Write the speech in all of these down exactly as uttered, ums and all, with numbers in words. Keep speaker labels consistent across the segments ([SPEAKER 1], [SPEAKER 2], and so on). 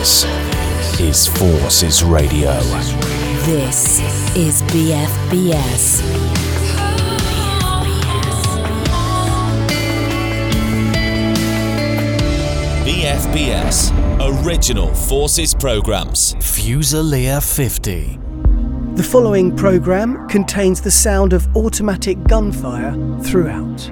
[SPEAKER 1] This is Forces Radio.
[SPEAKER 2] This is B F B S.
[SPEAKER 1] B F B S Original Forces Programmes. Fusilier fifty.
[SPEAKER 3] The following programme contains the sound of automatic gunfire throughout.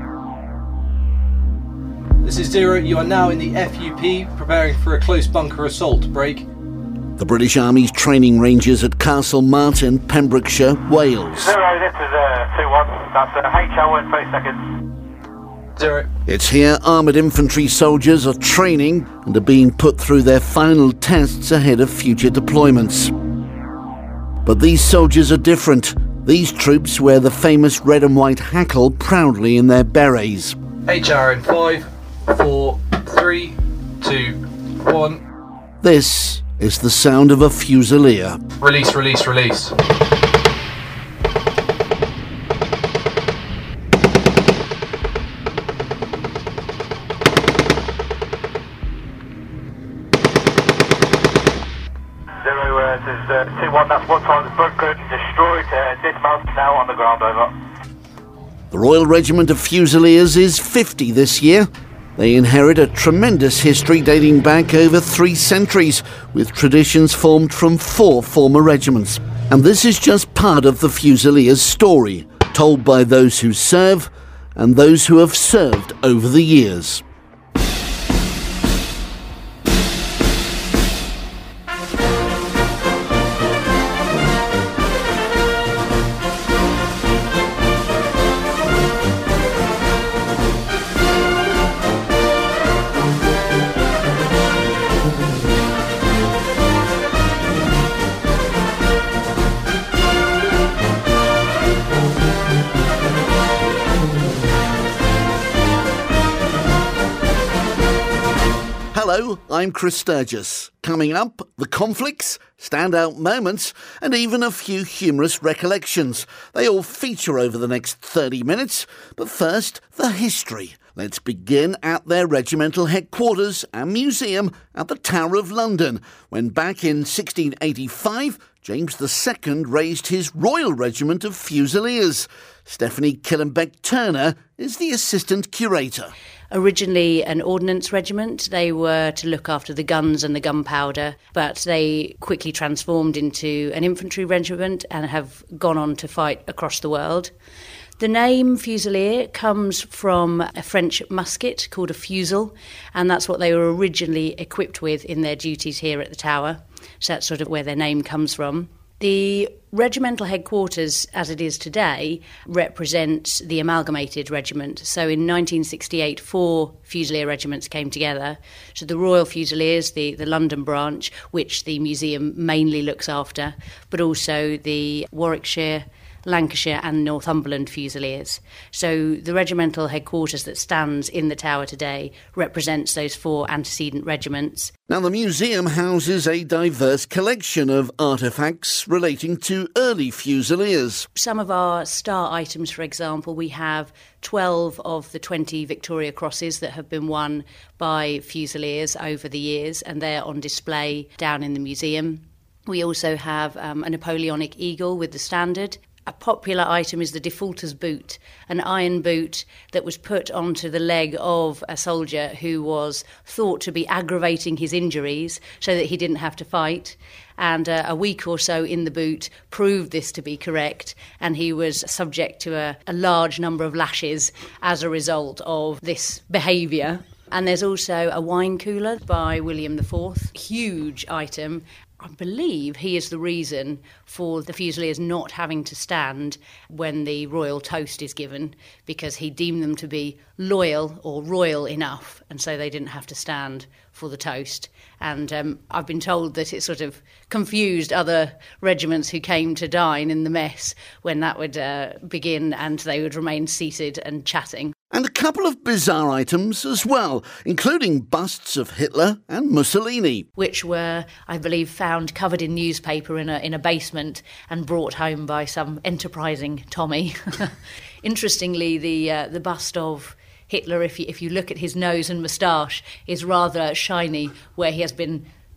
[SPEAKER 4] This is Zero. You are now in the F U P, preparing for a close bunker assault. Break.
[SPEAKER 5] The British Army's training ranges at Castle Martin, Pembrokeshire, Wales.
[SPEAKER 6] Zero, this is uh, two one. That's uh, H L in thirty seconds.
[SPEAKER 4] Zero.
[SPEAKER 5] It's here armoured infantry soldiers are training and are being put through their final tests ahead of future deployments. But these soldiers are different. These troops wear the famous red and white hackle proudly in their berets.
[SPEAKER 4] H R in five, four, three, two, one.
[SPEAKER 5] This is the sound of a Fusilier.
[SPEAKER 4] Release, release, release.
[SPEAKER 6] Zero, uh, this is uh, two one. That's one target bunker destroyed. Uh, dismount now on the ground. Over.
[SPEAKER 5] The Royal Regiment of Fusiliers is fifty this year. They inherit a tremendous history dating back over three centuries, with traditions formed from four former regiments. And this is just part of the Fusiliers' story, told by those who serve and those who have served over the years. Hello, I'm Chris Sturgis. Coming up, the conflicts, standout moments, and even a few humorous recollections. They all feature over the next thirty minutes. But first, the history. Let's begin at their regimental headquarters and museum at the Tower of London, when back in sixteen eighty-five, James the Second raised his Royal Regiment of Fusiliers. Stephanie Killenbeck-Turner is the assistant curator.
[SPEAKER 7] Originally an ordnance regiment, they were to look after the guns and the gunpowder, but they quickly transformed into an infantry regiment and have gone on to fight across the world. The name Fusilier comes from a French musket called a fusil, and that's what they were originally equipped with in their duties here at the Tower. So that's sort of where their name comes from. The regimental headquarters, as it is today, represents the amalgamated regiment. So in nineteen sixty-eight, four Fusilier regiments came together. So the Royal Fusiliers, the, the London branch, which the museum mainly looks after, but also the Warwickshire, Lancashire and Northumberland Fusiliers. So the regimental headquarters that stands in the Tower today represents those four antecedent regiments.
[SPEAKER 5] Now, the museum houses a diverse collection of artefacts relating to early Fusiliers.
[SPEAKER 7] Some of our star items, for example, we have twelve of the twenty Victoria Crosses that have been won by Fusiliers over the years, and they're on display down in the museum. We also have um, a Napoleonic eagle with the standard. A popular item is the defaulter's boot, an iron boot that was put onto the leg of a soldier who was thought to be aggravating his injuries so that he didn't have to fight. And uh, a week or so in the boot proved this to be correct, and he was subject to a, a large number of lashes as a result of this behaviour. And there's also a wine cooler by William the Fourth, huge item. I believe he is the reason for the Fusiliers not having to stand when the royal toast is given, because he deemed them to be loyal or royal enough, and so they didn't have to stand for the toast. And um, I've been told that it sort of confused other regiments who came to dine in the mess when that would uh, begin, and they would remain seated and chatting.
[SPEAKER 5] And a couple of bizarre items as well, including busts of Hitler and Mussolini.
[SPEAKER 7] Which were, I believe, found covered in newspaper in a in a basement and brought home by some enterprising Tommy. Interestingly, the uh, the bust of Hitler, if you, if you look at his nose and moustache, is rather shiny, where he has been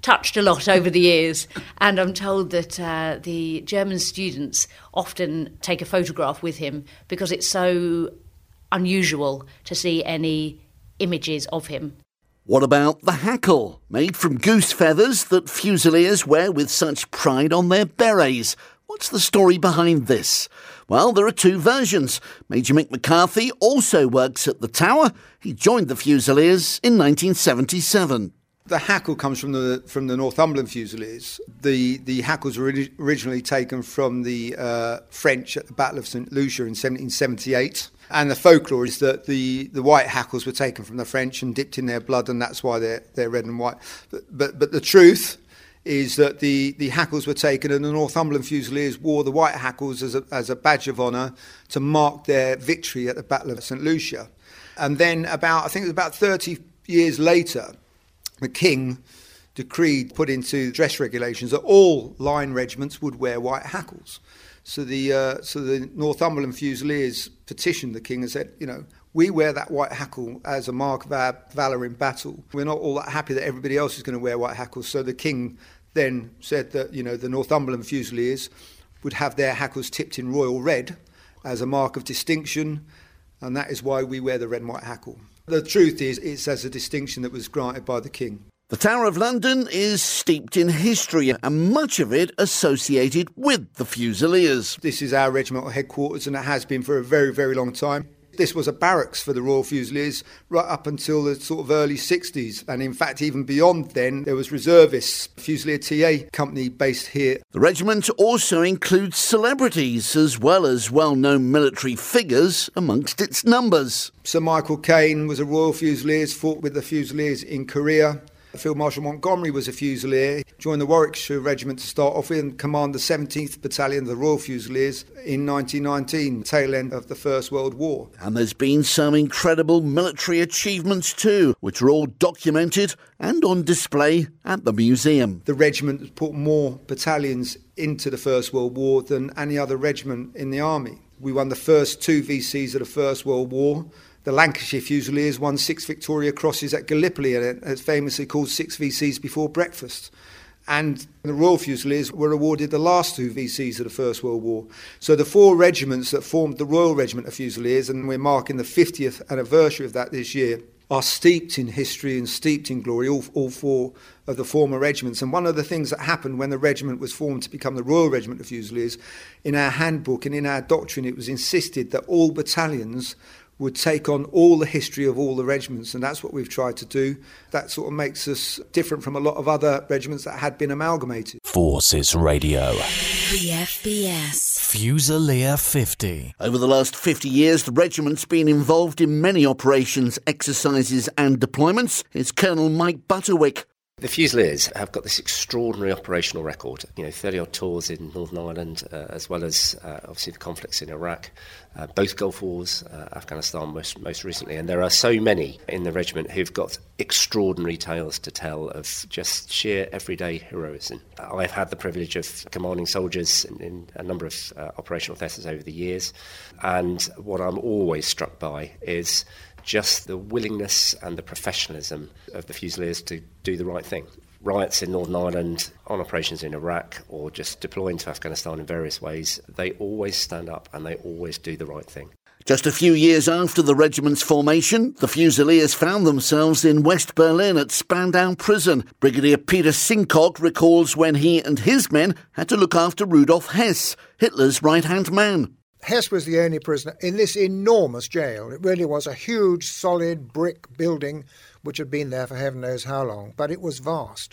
[SPEAKER 7] touched a lot over the years, and I'm told that uh, the German students often take a photograph with him because it's so unusual to see any images of him.
[SPEAKER 5] What about the hackle, made from goose feathers that Fusiliers wear with such pride on their berets? What's the story behind this? Well, there are two versions. Major Mick McCarthy also works at the Tower. He joined the Fusiliers in nineteen seventy-seven.
[SPEAKER 8] The hackle comes from the from the Northumberland Fusiliers. The the hackles were originally taken from the uh, French at the Battle of Saint Lucia in seventeen seventy-eight. And the folklore is that the, the white hackles were taken from the French and dipped in their blood, and that's why they're they're red and white. But but, but the truth is that the, the hackles were taken, and the Northumberland Fusiliers wore the white hackles as a, as a badge of honour to mark their victory at the Battle of Saint Lucia. And then about, I think it was about thirty years later, the King decreed, put into dress regulations, that all line regiments would wear white hackles. So the uh, so the Northumberland Fusiliers petitioned the King and said, you know, we wear that white hackle as a mark of our valour in battle. We're not all that happy that everybody else is going to wear white hackles. So the King then said that, you know, the Northumberland Fusiliers would have their hackles tipped in royal red as a mark of distinction, and that is why we wear the red and white hackle. The truth is, it's as a distinction that was granted by the King.
[SPEAKER 5] The Tower of London is steeped in history, and much of it associated with the Fusiliers.
[SPEAKER 8] This is our regimental headquarters, and it has been for a very, very long time. This was a barracks for the Royal Fusiliers right up until the sort of early sixties. And in fact, even beyond then, there was reservists, Fusilier T A company based here.
[SPEAKER 5] The regiment also includes celebrities as well as well-known military figures amongst its numbers.
[SPEAKER 8] Sir Michael Caine was a Royal Fusiliers, fought with the Fusiliers in Korea. Field Marshal Montgomery was a Fusilier, joined the Warwickshire Regiment to start off with and command the seventeenth Battalion of the Royal Fusiliers in nineteen nineteen, tail end of the First World War.
[SPEAKER 5] And there's been some incredible military achievements too, which are all documented and on display at the museum.
[SPEAKER 8] The regiment has put more battalions into the First World War than any other regiment in the army. We won the first two V Cs of the First World War. The Lancashire Fusiliers won six Victoria Crosses at Gallipoli, and it's famously called six V Cs before breakfast. And the Royal Fusiliers were awarded the last two V Cs of the First World War. So the four regiments that formed the Royal Regiment of Fusiliers, and we're marking the fiftieth anniversary of that this year, are steeped in history and steeped in glory, all, all four of the former regiments. And one of the things that happened when the regiment was formed to become the Royal Regiment of Fusiliers, in our handbook and in our doctrine, it was insisted that all battalions would take on all the history of all the regiments, and that's what we've tried to do. That sort of makes us different from a lot of other regiments that had been amalgamated.
[SPEAKER 1] Forces Radio.
[SPEAKER 2] B F B S.
[SPEAKER 1] Fusilier fifty.
[SPEAKER 5] Over the last fifty years, the regiment's been involved in many operations, exercises and deployments. It's Colonel Mike Butterwick.
[SPEAKER 9] The Fusiliers have got this extraordinary operational record, you know, thirty-odd tours in Northern Ireland, uh, as well as uh, obviously the conflicts in Iraq, uh, both Gulf Wars, uh, Afghanistan most, most recently. And there are so many in the regiment who've got extraordinary tales to tell of just sheer everyday heroism. I've had the privilege of commanding soldiers in, in a number of uh, operational theatres over the years, and what I'm always struck by is just the willingness and the professionalism of the Fusiliers to do the right thing. Riots in Northern Ireland, on operations in Iraq, or just deploying to Afghanistan in various ways, they always stand up and they always do the right thing.
[SPEAKER 5] Just a few years after the regiment's formation, the Fusiliers found themselves in West Berlin at Spandau Prison. Brigadier Peter Sinkog recalls when he and his men had to look after Rudolf Hess, Hitler's right-hand man.
[SPEAKER 10] Hess was the only prisoner in this enormous jail. It really was a huge, solid brick building which had been there for heaven knows how long, but it was vast.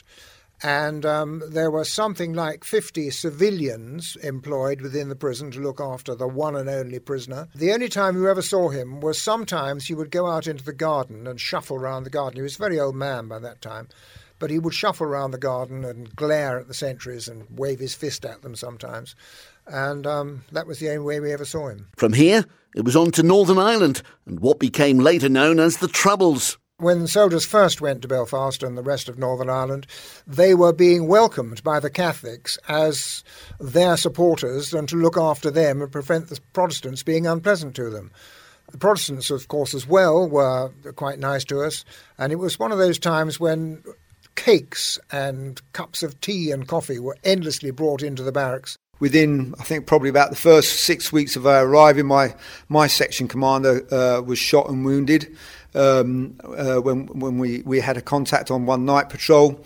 [SPEAKER 10] And um, there were something like fifty civilians employed within the prison to look after the one and only prisoner. The only time you ever saw him was sometimes he would go out into the garden and shuffle around the garden. He was a very old man by that time, but he would shuffle around the garden and glare at the sentries and wave his fist at them sometimes. And um, that was the only way we ever saw him.
[SPEAKER 5] From here, it was on to Northern Ireland and what became later known as the Troubles.
[SPEAKER 10] When soldiers first went to Belfast and the rest of Northern Ireland, they were being welcomed by the Catholics as their supporters and to look after them and prevent the Protestants being unpleasant to them. The Protestants, of course, as well, were quite nice to us, and it was one of those times when cakes and cups of tea and coffee were endlessly brought into the barracks.
[SPEAKER 8] Within, I think, probably about the first six weeks of our arriving, my my section commander uh, was shot and wounded um, uh, when when we, we had a contact on one night patrol.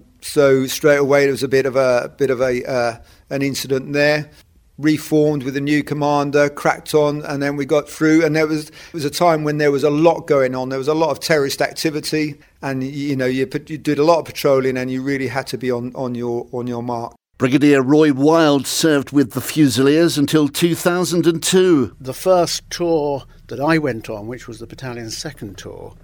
[SPEAKER 8] So straight away there was a bit of a bit of a uh, an incident there. Reformed with a new commander, cracked on, and then we got through. And there was it was a time when there was a lot going on. There was a lot of terrorist activity, and you know you, you did a lot of patrolling, and you really had to be on, on your on your mark.
[SPEAKER 5] Brigadier Roy Wild served with the Fusiliers until two thousand two.
[SPEAKER 11] The first tour that I went on, which was the battalion's second tour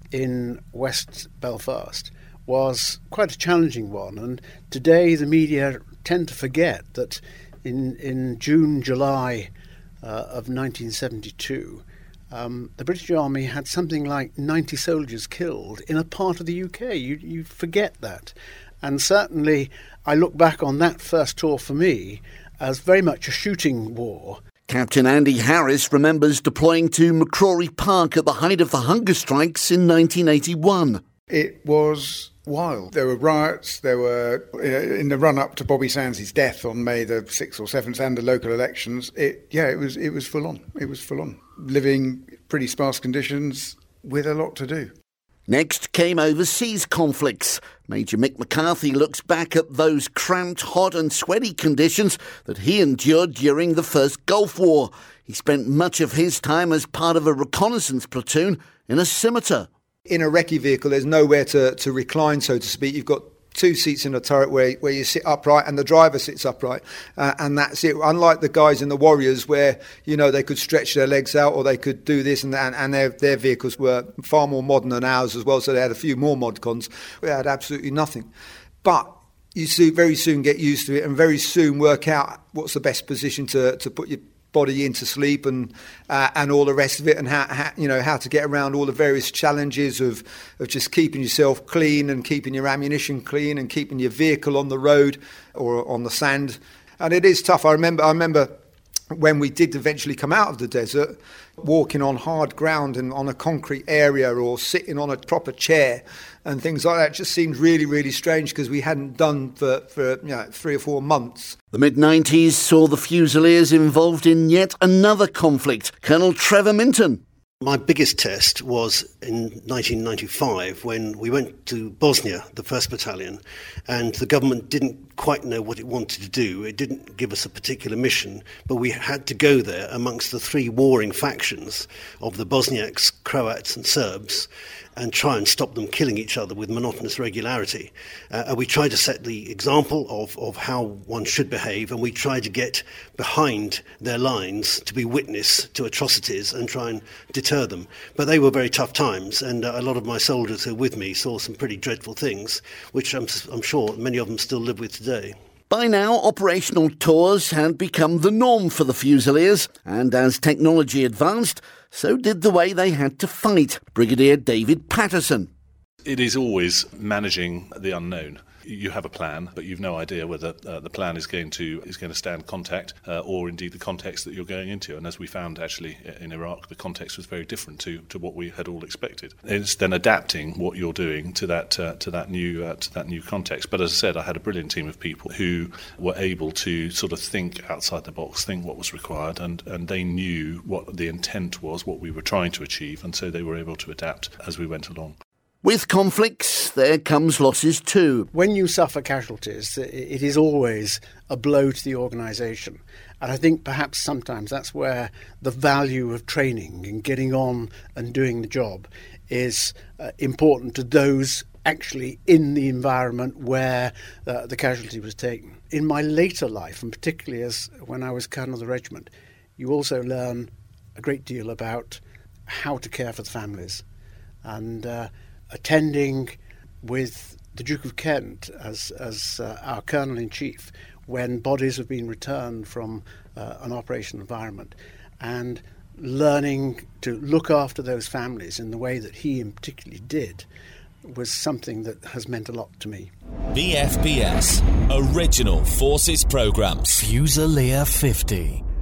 [SPEAKER 11] in West Belfast, was quite a challenging one. And today the media tend to forget that in, in June, July uh, of nineteen seventy-two, um, the British Army had something like ninety soldiers killed in a part of the U K. You, you forget that. And certainly I look back on that first tour for me as very much a shooting war.
[SPEAKER 5] Captain Andy Harris remembers deploying to McCrory Park at the height of the hunger strikes in nineteen eighty-one.
[SPEAKER 12] It was wild. There were riots, there were, in the run-up to Bobby Sands' death on May the sixth or seventh and the local elections, it yeah, it was it was full on. It was full on. Living pretty sparse conditions with a lot to do.
[SPEAKER 5] Next came overseas conflicts. Major Mick McCarthy looks back at those cramped, hot and sweaty conditions that he endured during the First Gulf War. He spent much of his time as part of a reconnaissance platoon in a scimitar.
[SPEAKER 8] In a recce vehicle, there's nowhere to, to recline, so to speak. You've got two seats in a turret where, where you sit upright and the driver sits upright, uh, and that's it. Unlike the guys in the Warriors where, you know, they could stretch their legs out or they could do this and that, and their, their vehicles were far more modern than ours as well, so they had a few more mod cons. We had absolutely nothing. But you see, very soon get used to it and very soon work out what's the best position to, to put your body into sleep and uh, and all the rest of it, and how, how you know how to get around all the various challenges of of just keeping yourself clean and keeping your ammunition clean and keeping your vehicle on the road or on the sand. And it is tough. I remember I remember when we did eventually come out of the desert, walking on hard ground and on a concrete area or sitting on a proper chair and things like that just seemed really, really strange because we hadn't done for, for you know, three or four months.
[SPEAKER 5] The mid-nineties saw the Fusiliers involved in yet another conflict. Colonel Trevor Minton.
[SPEAKER 13] My biggest test was in nineteen ninety-five when we went to Bosnia, the first Battalion, and the government didn't quite know what it wanted to do. It didn't give us a particular mission, but we had to go there amongst the three warring factions of the Bosniaks, Croats and Serbs and try and stop them killing each other with monotonous regularity. Uh, and we tried to set the example of, of how one should behave, and we tried to get behind their lines to be witness to atrocities and try and deter them. But they were very tough times, and uh, a lot of my soldiers who were with me saw some pretty dreadful things, which I'm, I'm sure many of them still live with today.
[SPEAKER 5] By now, operational tours had become the norm for the Fusiliers, and as technology advanced, so did the way they had to fight. Brigadier David Patterson.
[SPEAKER 14] It is always managing the unknown. You have a plan, but you've no idea whether uh, the plan is going to is going to stand contact uh, or indeed the context that you're going into. And as we found actually in Iraq, the context was very different to, to what we had all expected. It's then adapting what you're doing to that uh, to that new uh, to that new context. But as I said, I had a brilliant team of people who were able to sort of think outside the box, think what was required, and, and they knew what the intent was, what we were trying to achieve, and so they were able to adapt as we went along.
[SPEAKER 5] With conflicts, there comes losses too.
[SPEAKER 11] When you suffer casualties, it is always a blow to the organisation. And I think perhaps sometimes that's where the value of training and getting on and doing the job is uh, important to those actually in the environment where uh, the casualty was taken. In my later life, and particularly as when I was colonel of the regiment, you also learn a great deal about how to care for the families. And uh, attending with the Duke of Kent as as uh, our Colonel-in-Chief when bodies have been returned from uh, an operation environment, and learning to look after those families in the way that he in particularly did was something that has meant a lot to me.
[SPEAKER 1] B F B S, Original Forces Programmes. Fusilier fifty.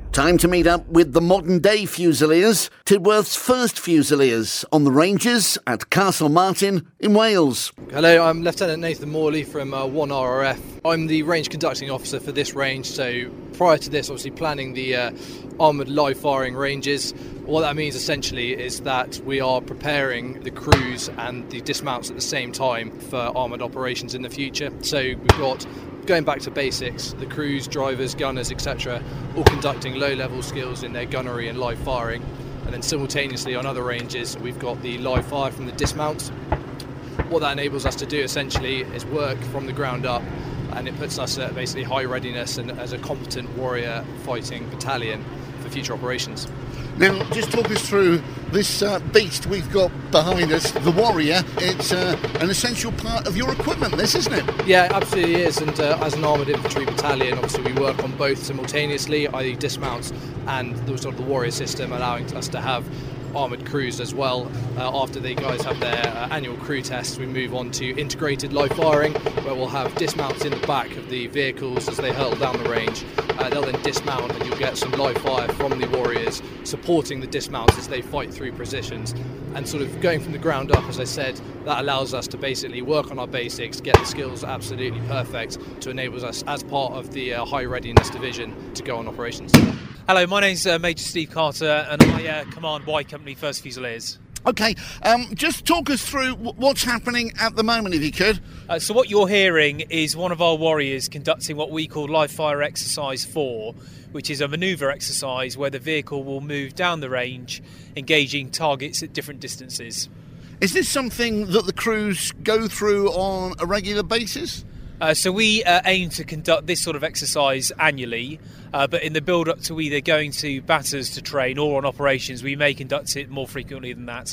[SPEAKER 5] Time to meet up with the modern-day Fusiliers, Tidworth's first Fusiliers, on the ranges at Castle Martin in Wales.
[SPEAKER 4] Hello, I'm Lieutenant Nathan Morley from uh, one R R F. I'm the range conducting officer for this range, so prior to this, obviously planning the uh, armoured live firing ranges. What that means essentially is that we are preparing the crews and the dismounts at the same time for armoured operations in the future. So we've got, going back to basics, the crews, drivers, gunners, et cetera, all conducting low-level skills in their gunnery and live firing. And then simultaneously on other ranges, we've got the live fire from the dismounts. What that enables us to do essentially is work from the ground up, and it puts us at basically high readiness and as a competent warrior fighting battalion for future operations.
[SPEAKER 5] Now, just talk us through this uh, beast we've got behind us, the Warrior. It's uh, an essential part of your equipment, this, isn't it?
[SPEAKER 4] Yeah, it absolutely is. And uh, as an armoured infantry battalion, obviously we work on both simultaneously, that is dismounts and the sort of the Warrior system, allowing us to have armoured crews as well. Uh, after the guys have their uh, annual crew tests, we move on to integrated live firing, where we'll have dismounts in the back of the vehicles as they hurtle down the range. Uh, they'll then dismount and you'll get some live fire from the Warriors supporting the dismounts as they fight through positions. And sort of going from the ground up, as I said, that allows us to basically work on our basics, get the skills absolutely perfect to enable us as part of the uh, high readiness division to go on operations.
[SPEAKER 15] Hello, my name's uh, Major Steve Carter and I uh, command Y Company first Fusiliers.
[SPEAKER 5] OK, um, just talk us through w- what's happening at the moment, if you could.
[SPEAKER 15] Uh, so what you're hearing is one of our warriors conducting what we call Live Fire Exercise four, which is a manoeuvre exercise where the vehicle will move down the range, engaging targets at different distances.
[SPEAKER 5] Is this something that the crews go through on a regular basis?
[SPEAKER 15] Uh, so we uh, aim to conduct this sort of exercise annually, uh, but in the build-up to either going to batters to train or on operations, we may conduct it more frequently than that.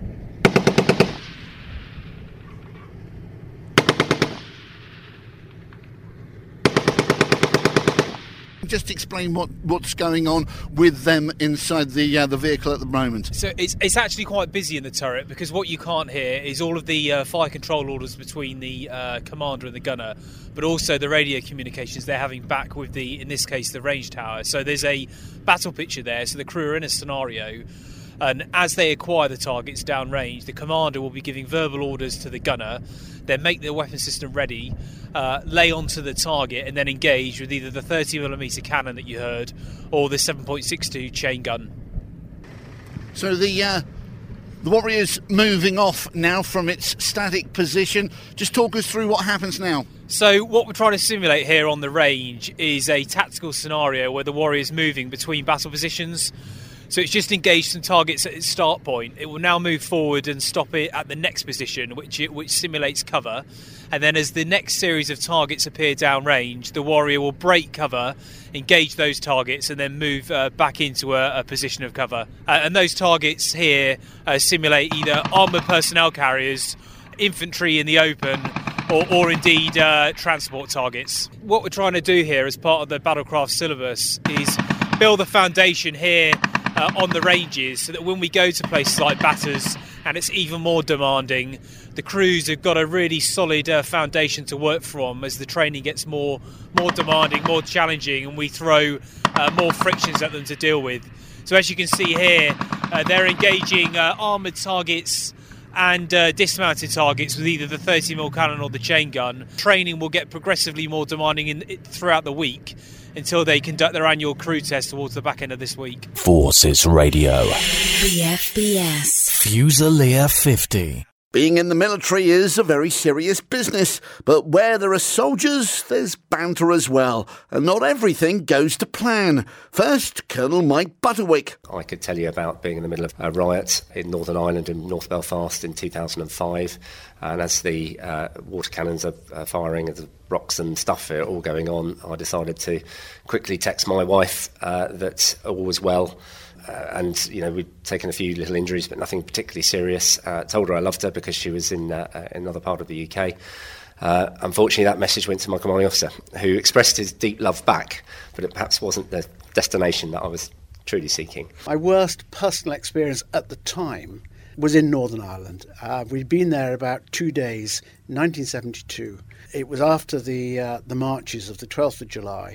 [SPEAKER 5] Just explain what, what's going on with them inside the uh, the vehicle at the moment.
[SPEAKER 15] So it's it's actually quite busy in the turret, because what you can't hear is all of the uh, fire control orders between the uh, commander and the gunner, but also the radio communications they're having back with the, in this case, the range tower. So there's a battle picture there, so the crew are in a scenario, and as they acquire the targets downrange, the commander will be giving verbal orders to the gunner, then make the weapon system ready, uh, lay onto the target and then engage with either the thirty millimeter cannon that you heard or the seven point six two chain gun.
[SPEAKER 5] So the uh, the Warrior's moving off now from its static position. Just talk us through what happens now.
[SPEAKER 15] So what we're trying to simulate here on the range is a tactical scenario where the Warrior's moving between battle positions. So it's just engaged some targets at its start point. It will now move forward and stop it at the next position, which it, which simulates cover. And then as the next series of targets appear downrange, the Warrior will break cover, engage those targets, and then move uh, back into a, a position of cover. Uh, and those targets here uh, simulate either armoured personnel carriers, infantry in the open, or, or indeed uh, transport targets. What we're trying to do here as part of the Battlecraft syllabus is build a foundation here Uh, on the ranges, so that when we go to places like batters and it's even more demanding, the crews have got a really solid uh, foundation to work from as the training gets more more demanding, more challenging, and we throw uh, more frictions at them to deal with. So as you can see here, uh, they're engaging uh, armoured targets and uh, dismounted targets with either the thirty millimeter cannon or the chain gun. Training will get progressively more demanding in, throughout the week, until they conduct their annual crew test towards the back end of this week.
[SPEAKER 1] Forces Radio.
[SPEAKER 2] B F B S.
[SPEAKER 1] Fusilier fifty.
[SPEAKER 5] Being in the military is a very serious business, but where there are soldiers, there's banter as well, and not everything goes to plan. First, Colonel Mike Butterwick.
[SPEAKER 9] I could tell you about being in the middle of a riot in Northern Ireland in North Belfast in two thousand five, and as the uh, water cannons are uh, firing, the rocks and stuff are all going on, I decided to quickly text my wife uh, that all was well. Uh, and, you know, we'd taken a few little injuries, but nothing particularly serious. Uh, told her I loved her because she was in uh, another part of the U K. Uh, unfortunately, that message went to my commanding officer, who expressed his deep love back, but it perhaps wasn't the destination that I was truly seeking.
[SPEAKER 11] My worst personal experience at the time was in Northern Ireland. Uh, we'd been there about two days, nineteen seventy-two. It was after the uh, the marches of the twelfth of July.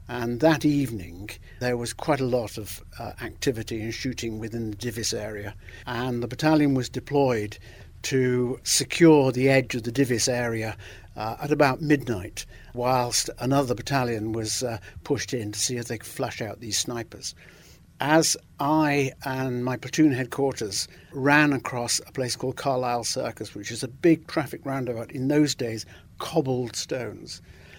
[SPEAKER 11] And that evening, there was quite a lot of uh, activity and shooting within the Divis area. And the battalion was deployed to secure the edge of the Divis area uh, at about midnight, whilst another battalion was uh, pushed in to see if they could flush out these snipers. As I and my platoon headquarters ran across a place called Carlisle Circus, which is a big traffic roundabout, in those days, cobbled stones,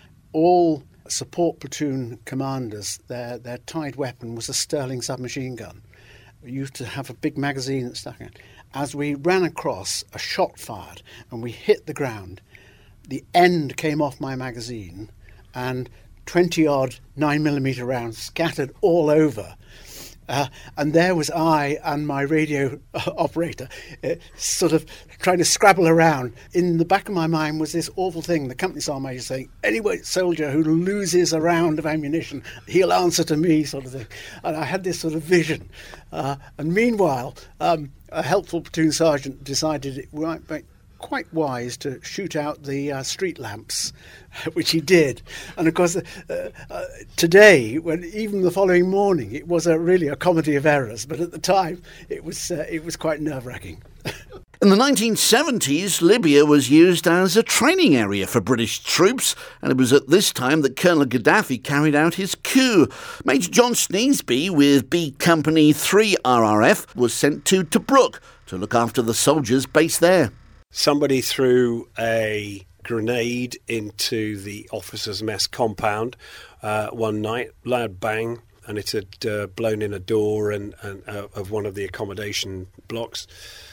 [SPEAKER 11] all support platoon commanders, their, their tied weapon was a Sterling submachine gun. We used to have a big magazine that stuck in. As we ran across, a shot fired and we hit the ground. The end came off my magazine and twenty-odd nine millimetre rounds scattered all over. Uh, and there was I and my radio uh, operator uh, sort of trying to scrabble around. In the back of my mind was this awful thing, the company sergeant major saying, any soldier who loses a round of ammunition, he'll answer to me, sort of thing. And I had this sort of vision. Uh, and meanwhile, um, a helpful platoon sergeant decided it might be quite wise to shoot out the uh, street lamps, which he did. And of course, uh, uh, today, when even the following morning, it was a, really a comedy of errors. But at the time, it was uh, it was quite nerve-wracking.
[SPEAKER 5] In the nineteen seventies, Libya was used as a training area for British troops, and it was at this time that Colonel Gaddafi carried out his coup. Major John Sneesby, with B Company three R R F, was sent to Tobruk to look after the soldiers based there.
[SPEAKER 16] Somebody threw a grenade into the officers' mess compound uh, one night, loud bang, and it had uh, blown in a door and, and uh, of one of the accommodation blocks.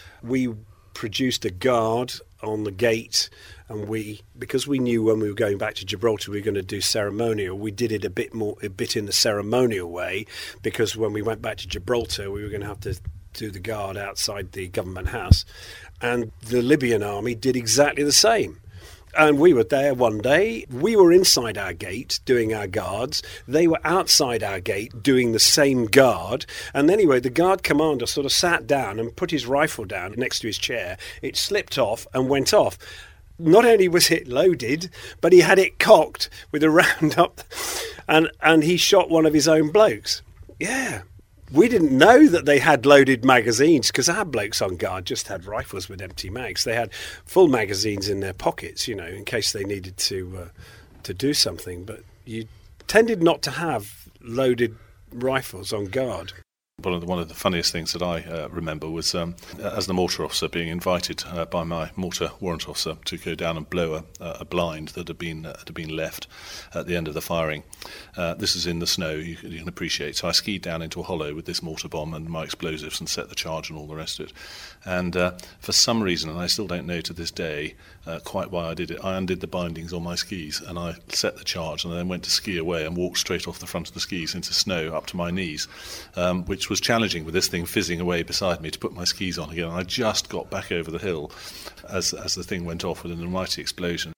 [SPEAKER 16] We produced a guard on the gate, and we, because we knew when we were going back to Gibraltar we were going to do ceremonial, we did it a bit more, a bit in the ceremonial way, because when we went back to Gibraltar we were going to have to do the guard outside the government house. And the Libyan army did exactly the same. And we were there one day. We were inside our gate doing our guards. They were outside our gate doing the same guard. And anyway, the guard commander sort of sat down and put his rifle down next to his chair. It slipped off and went off. Not only was it loaded, but he had it cocked with a round up, and, and he shot one of his own blokes. Yeah. We didn't know that they had loaded magazines, because our blokes on guard just had rifles with empty mags. They had full magazines in their pockets, you know, in case they needed to uh, to do something. But you tended not to have loaded rifles on guard.
[SPEAKER 14] One of the, one of the funniest things that I uh, remember was, um, as the mortar officer, being invited uh, by my mortar warrant officer to go down and blow a, a blind that had been uh, had been left at the end of the firing. Uh, this is in the snow, you, you can appreciate. So I skied down into a hollow with this mortar bomb and my explosives and set the charge and all the rest of it. And uh, for some reason, and I still don't know to this day uh, quite why I did it, I undid the bindings on my skis and I set the charge and then went to ski away and walked straight off the front of the skis into snow up to my knees, um, which was challenging with this thing fizzing away beside me to put my skis on again. I just got back over the hill as as the thing went off with an almighty explosion.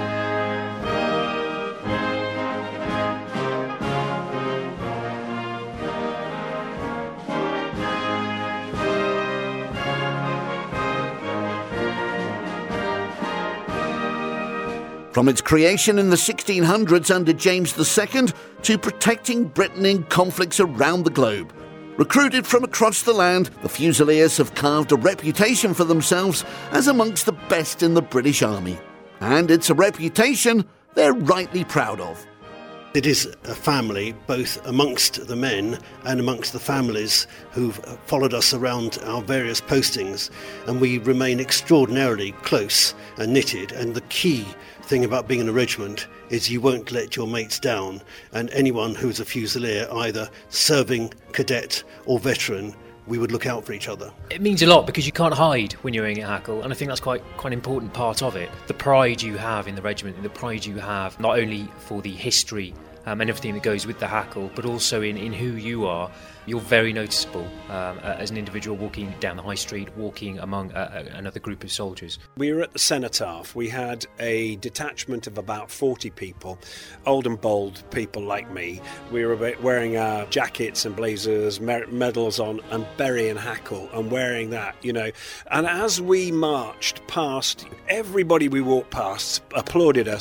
[SPEAKER 5] From its creation in the sixteen hundreds under James the Second to protecting Britain in conflicts around the globe. Recruited from across the land, the Fusiliers have carved a reputation for themselves as amongst the best in the British Army. And it's a reputation they're rightly proud of.
[SPEAKER 13] It is a family, both amongst the men and amongst the families who've followed us around our various postings, and we remain extraordinarily close and knitted. And the key thing about being in a regiment is you won't let your mates down, and anyone who's a Fusilier, either serving, cadet or veteran, we would look out for each other.
[SPEAKER 17] It means a lot because you can't hide when you're in Hackle, and I think that's quite quite an important part of it. The pride you have in the regiment, and the pride you have not only for the history um, and everything that goes with the Hackle, but also in, in who you are. You're very noticeable um, as an individual walking down the high street, walking among uh, another group of soldiers.
[SPEAKER 16] We were at the Cenotaph. We had a detachment of about forty people, old and bold people like me. We were wearing our jackets and blazers, medals on, and burying Hackle and wearing that, you know. And as we marched past, everybody we walked past applauded us,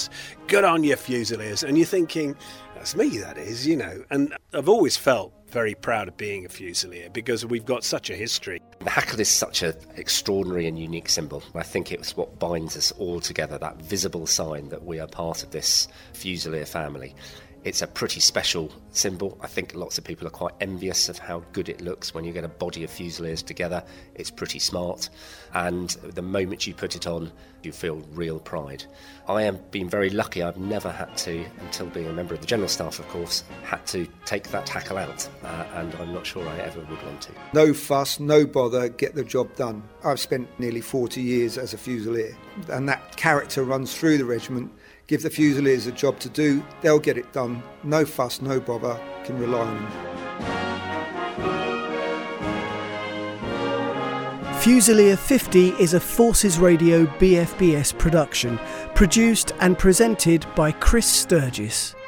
[SPEAKER 16] good on you, Fusiliers. And you're thinking, that's me, that is, you know. And I've always felt very proud of being a Fusilier because we've got such a history.
[SPEAKER 9] The hackle is such an extraordinary and unique symbol. I think it's what binds us all together, that visible sign that we are part of this Fusilier family. It's a pretty special symbol. I think lots of people are quite envious of how good it looks when you get a body of Fusiliers together. It's pretty smart, and the moment you put it on, you feel real pride. I have been very lucky. I've never had to, until being a member of the General Staff, of course, had to take that hackle out, uh, and I'm not sure I ever would want to.
[SPEAKER 8] No fuss, no bother, get the job done. I've spent nearly forty years as a Fusilier, and that character runs through the regiment. Give the Fusiliers a job to do, they'll get it done. No fuss, no bother, can rely on them.
[SPEAKER 3] Fusilier fifty is a Forces Radio B F B S production, produced and presented by Chris Sturgis.